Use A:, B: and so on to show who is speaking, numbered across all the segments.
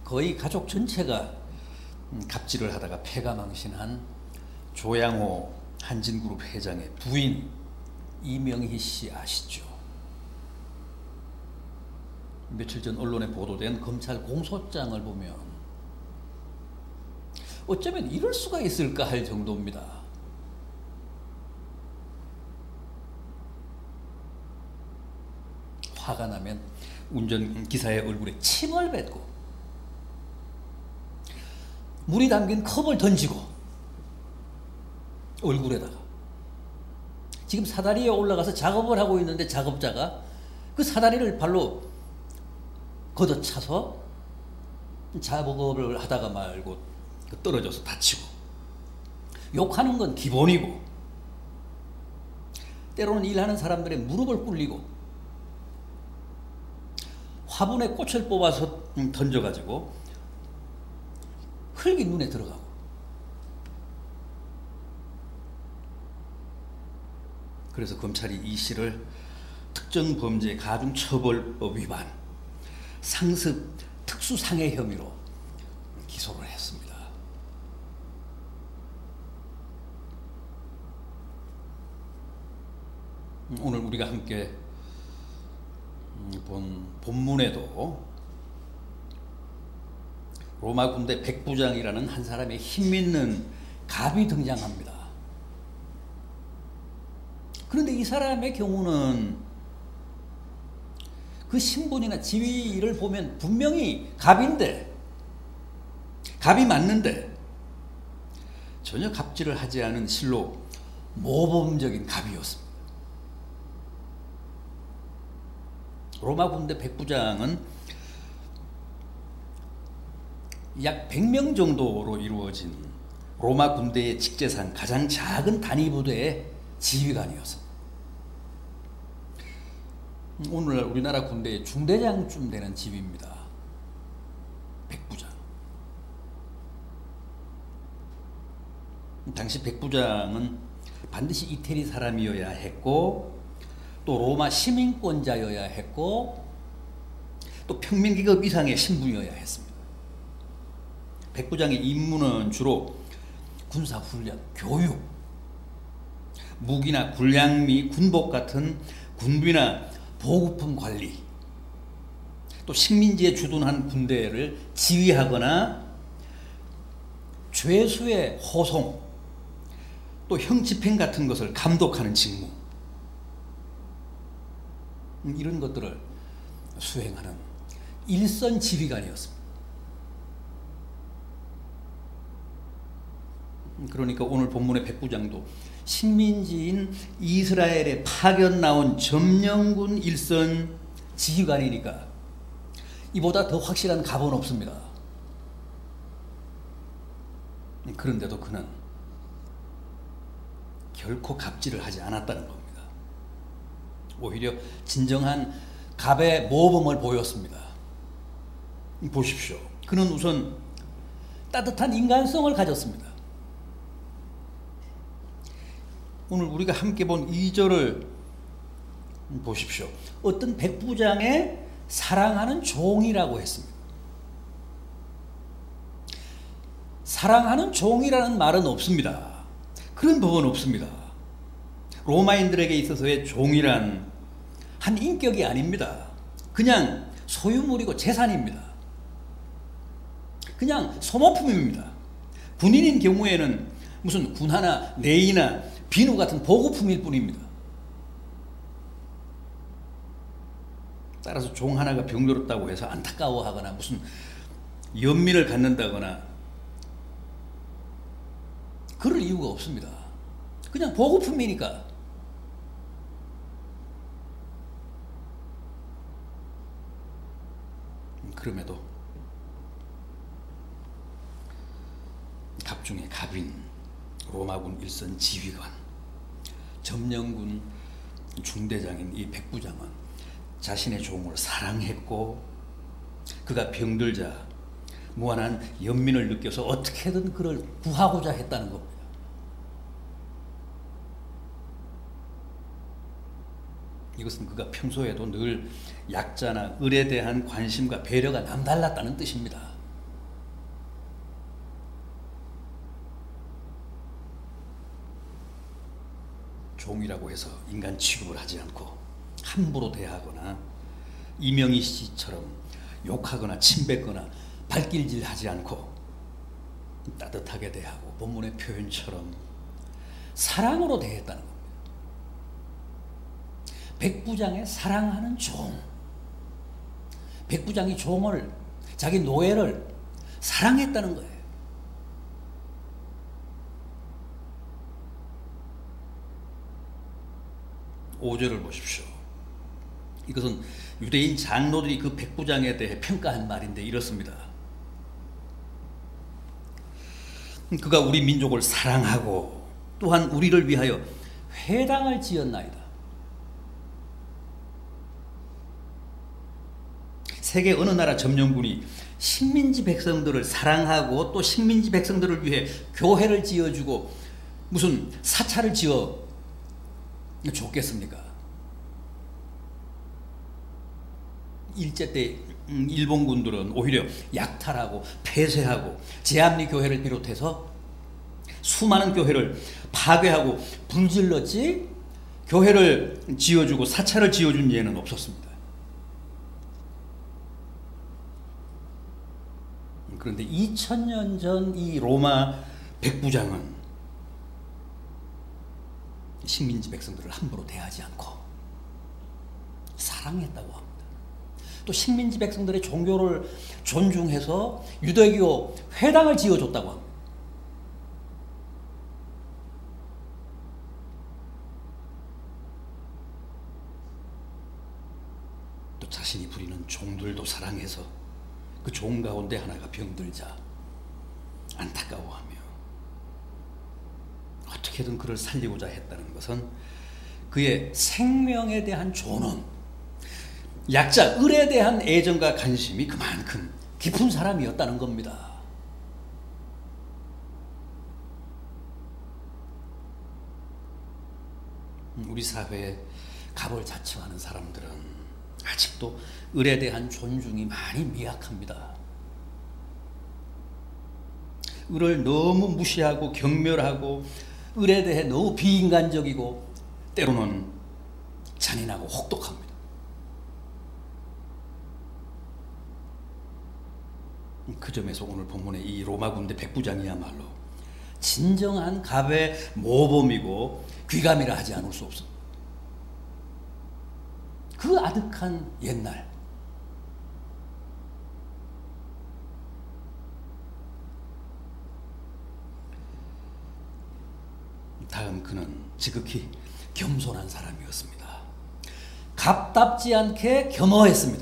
A: 거의 가족 전체가 갑질을 하다가 패가망신한 조양호 한진그룹 회장의 부인 이명희 씨 아시죠? 며칠 전 언론에 보도된 검찰 공소장을 보면 어쩌면 이럴 수가 있을까 할 정도입니다. 화가 나면 운전기사의 얼굴에 침을 뱉고 물이 담긴 컵을 던지고 얼굴에다가 지금 사다리에 올라가서 작업을 하고 있는데 작업자가 그 사다리를 발로 걷어차서 작업을 하다가 말고 떨어져서 다치고 욕하는 건 기본이고 때로는 일하는 사람들의 무릎을 꿇리고 화분에 꽃을 뽑아서 던져가지고 흙이 눈에 들어가고 그래서 검찰이 이 씨를 특정범죄 가중처벌법 위반 상습 특수상해 혐의로 기소를 했습니다. 오늘 우리가 함께 본 본문에도 로마 군대 백부장이라는 한 사람의 힘있는 갑이 등장합니다. 그런데 이 사람의 경우는 그 신분이나 지위를 보면 분명히 갑인데, 갑이 맞는데 전혀 갑질을 하지 않은 실로 모범적인 갑이었습니다. 로마 군대 백부장은 약 100명 정도로 이루어진 로마 군대의 직제상 가장 작은 단위 부대의 지휘관이었습니다. 오늘날 우리나라 군대의 중대장쯤 되는 지위입니다. 백부장. 당시 백부장은 반드시 이태리 사람이어야 했고 또 로마 시민권자여야 했고 또 평민계급 이상의 신분이어야 했습니다. 백부장의 임무는 주로 군사훈련, 교육, 무기나 군량 및 군복 같은 군비나 보급품 관리, 또 식민지에 주둔한 군대를 지휘하거나 죄수의 호송, 또 형집행 같은 것을 감독하는 직무, 이런 것들을 수행하는 일선 지휘관이었습니다. 그러니까 오늘 본문의 백부장도 식민지인 이스라엘에 파견 나온 점령군 일선 지휘관이니까 이보다 더 확실한 갑은 없습니다. 그런데도 그는 결코 갑질을 하지 않았다는 겁니다. 오히려 진정한 갑의 모범을 보였습니다. 보십시오. 그는 우선 따뜻한 인간성을 가졌습니다. 오늘 우리가 함께 본 2절을 보십시오. 어떤 백부장의 사랑하는 종이라고 했습니다. 사랑하는 종이라는 말은 없습니다. 그런 법은 없습니다. 로마인들에게 있어서의 종이란 한 인격이 아닙니다. 그냥 소유물이고 재산입니다. 그냥 소모품입니다. 군인인 경우에는 무슨 군화나 내의나 비누 같은 보급품일 뿐입니다. 따라서 종 하나가 병들었다고 해서 안타까워하거나 무슨 연민을 갖는다거나 그럴 이유가 없습니다. 그냥 보급품이니까. 그럼에도 갑 중에 갑인 로마군 일선 지휘관, 점령군 중대장인 이 백부장은 자신의 종을 사랑했고 그가 병들자 무한한 연민을 느껴서 어떻게든 그를 구하고자 했다는 겁니다. 이것은 그가 평소에도 늘 약자나 을에 대한 관심과 배려가 남달랐다는 뜻입니다. 종이라고 해서 인간 취급을 하지 않고 함부로 대하거나 이명희 씨처럼 욕하거나 침뱉거나 발길질하지 않고 따뜻하게 대하고 본문의 표현처럼 사랑으로 대했다는 겁니다. 백부장의 사랑하는 종. 백부장이 종을, 자기 노예를 사랑했다는 거예요. 오절을 보십시오. 이것은 유대인 장로들이 그 백부장에 대해 평가한 말인데 이렇습니다. 그가 우리 민족을 사랑하고 또한 우리를 위하여 회당을 지었나이다. 세계 어느 나라 점령군이 식민지 백성들을 사랑하고 또 식민지 백성들을 위해 교회를 지어주고 무슨 사찰을 지어 줬겠습니까? 일제 때 일본군들은 오히려 약탈하고 폐쇄하고 제암리 교회를 비롯해서 수많은 교회를 파괴하고 불질렀지 교회를 지어주고 사찰을 지어준 예는 없었습니다. 그런데 2000년 전 이 로마 백부장은 식민지 백성들을 함부로 대하지 않고 사랑했다고 합니다. 또 식민지 백성들의 종교를 존중해서 유대교 회당을 지어줬다고 합니다. 또 자신이 부리는 종들도 사랑해서 그 종 가운데 하나가 병들자 안타까워하며 어떻게든 그를 살리고자 했다는 것은 그의 생명에 대한 존엄, 약자, 을에 대한 애정과 관심이 그만큼 깊은 사람이었다는 겁니다. 우리 사회에 갑을 자청하는 사람들은 아직도 을에 대한 존중이 많이 미약합니다. 을을 너무 무시하고 경멸하고 을에 대해 너무 비인간적이고 때로는 잔인하고 혹독합니다. 그 점에서 오늘 본문의 이 로마 군대 백부장이야말로 진정한 갑의 모범이고 귀감이라 하지 않을 수 없습니다. 그 아득한 옛날 다음 그는 지극히 겸손한 사람이었습니다. 갑답지 않게 겸허했습니다.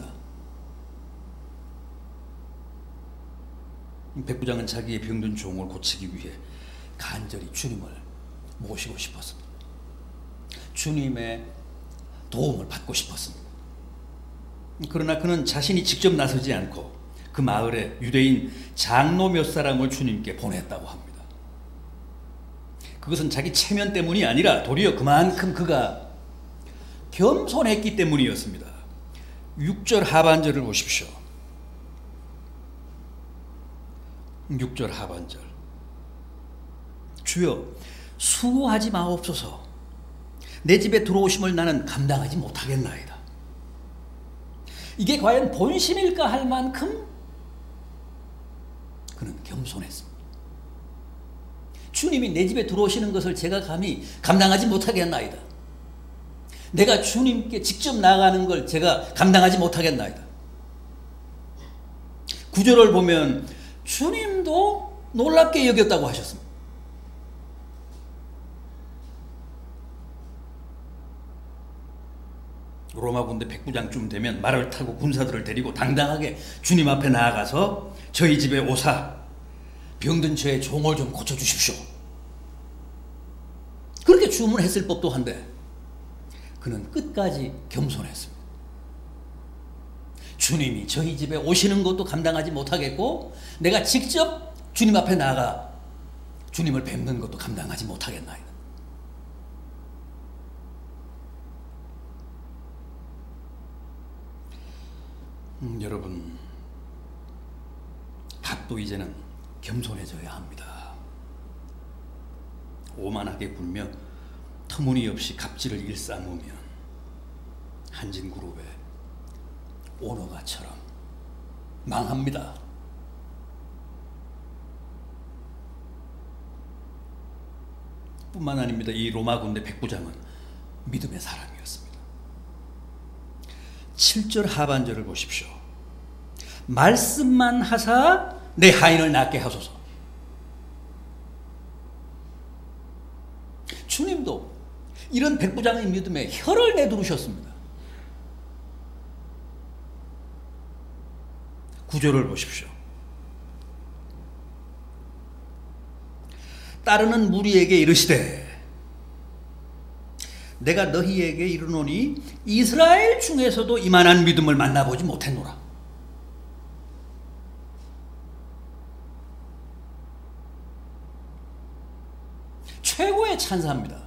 A: 백부장은 자기의 병든 종을 고치기 위해 간절히 주님을 모시고 싶었습니다. 주님의 도움을 받고 싶었습니다. 그러나 그는 자신이 직접 나서지 않고 그 마을에 유대인 장로 몇 사람을 주님께 보냈다고 합니다. 그것은 자기 체면 때문이 아니라 도리어 그만큼 그가 겸손했기 때문이었습니다. 6절 하반절을 보십시오. 6절 하반절. 주여 수고하지 마옵소서. 내 집에 들어오심을 나는 감당하지 못하겠나이다. 이게 과연 본심일까 할 만큼 그는 겸손했습니다. 주님이 내 집에 들어오시는 것을 제가 감히 감당하지 못하겠나이다. 내가 주님께 직접 나가는 걸 제가 감당하지 못하겠나이다. 9절을 보면 주님도 놀랍게 여겼다고 하셨습니다. 로마 군대 백부장쯤 되면 말을 타고 군사들을 데리고 당당하게 주님 앞에 나아가서 저희 집에 오사 병든 저의 종을 좀 고쳐주십시오. 그렇게 주문했을 법도 한데 그는 끝까지 겸손했습니다. 주님이 저희 집에 오시는 것도 감당하지 못하겠고 내가 직접 주님 앞에 나가 주님을 뵙는 것도 감당하지 못하겠나이다. 여러분, 갑도 이제는 겸손해져야 합니다. 오만하게 굴며 터무니없이 갑질을 일삼으면 한진그룹의 오너가처럼 망합니다. 뿐만 아닙니다. 이 로마 군대 백부장은 믿음의 사람이었습니다. 7절 하반절을 보십시오. 말씀만 하사 내 하인을 낫게 하소서. 주님도 이런 백부장의 믿음에 혀를 내두르셨습니다. 9절을 보십시오. 따르는 무리에게 이르시되 내가 너희에게 이르노니 이스라엘 중에서도 이만한 믿음을 만나보지 못했노라. 최고의 찬사입니다.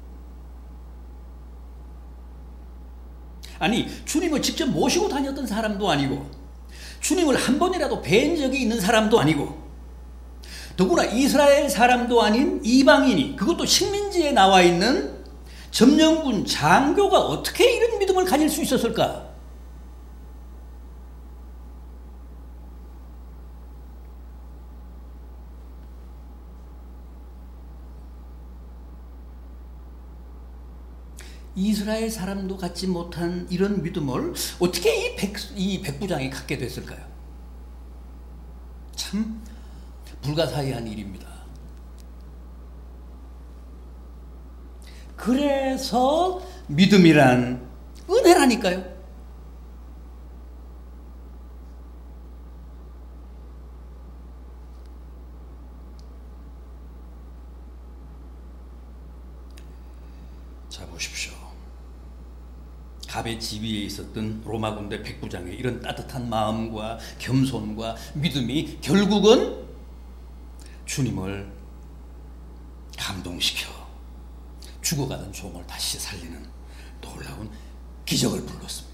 A: 아니, 주님을 직접 모시고 다녔던 사람도 아니고 주님을 한 번이라도 뵌 적이 있는 사람도 아니고 더구나 이스라엘 사람도 아닌 이방인이, 그것도 식민지에 나와 있는 점령군 장교가 어떻게 이런 믿음을 가질 수 있었을까? 이스라엘 사람도 갖지 못한 이런 믿음을 어떻게 이 백부장이 갖게 됐을까요? 참 불가사의한 일입니다. 그래서 믿음이란 은혜라니까요. 자, 보십시오. 갑의 지위에 있었던 로마 군대 백부장의 이런 따뜻한 마음과 겸손과 믿음이 결국은 주님을 감동시켜 죽어가던 종을 다시 살리는 놀라운 기적을 불렀습니다.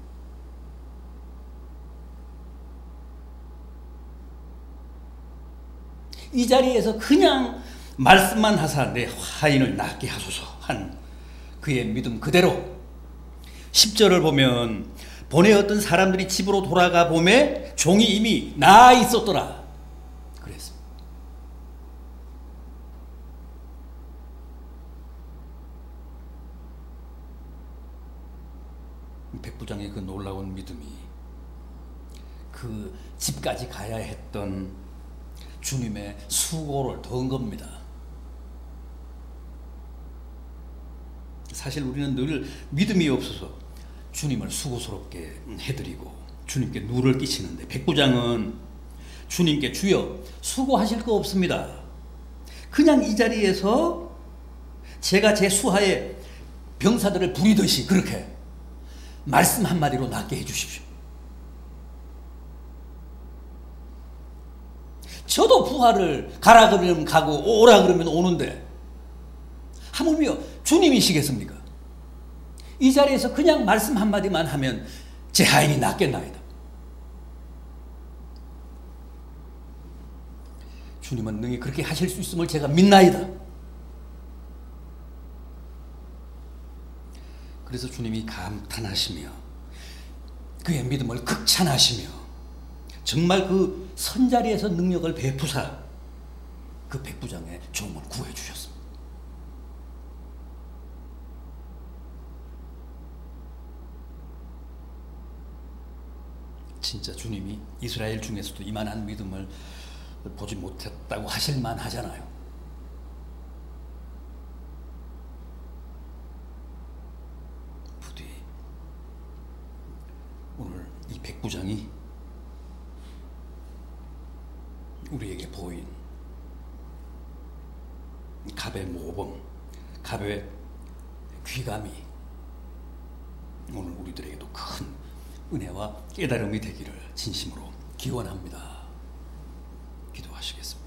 A: 이 자리에서 그냥 말씀만 하사 내 하인을 낫게 하소서 한 그의 믿음 그대로 10절을 보면 보내었던 사람들이 집으로 돌아가 보매 종이 이미 나아 있었더라. 그랬습니다. 백부장의 그 놀라운 믿음이 그 집까지 가야 했던 주님의 수고를 더한 겁니다. 사실 우리는 늘 믿음이 없어서 주님을 수고스럽게 해드리고 주님께 누를 끼치는데 백부장은 주님께 주여 수고하실 거 없습니다. 그냥 이 자리에서 제가 제 수하에 병사들을 부리듯이 그렇게 말씀 한마디로 낫게 해주십시오. 저도 부하를 가라 그러면 가고 오라 그러면 오는데 하물며 주님이시겠습니까? 이 자리에서 그냥 말씀 한마디만 하면 제 하인이 낫겠나이다. 주님은 능히 그렇게 하실 수 있음을 제가 믿나이다. 그래서 주님이 감탄하시며 그의 믿음을 극찬하시며 정말 그 선자리에서 능력을 베푸사 그 백부장의 종을 구해주셨습니다. 진짜 주님이 이스라엘 중에서도 이만한 믿음을 보지 못했다고 하실만 하잖아요. 부디 오늘 이 백부장이 우리에게 보인 갑의 모범, 갑의 귀감이 오늘 우리들에게도 큰 은혜와 깨달음이 되기를 진심으로 기원합니다. 기도하시겠습니다.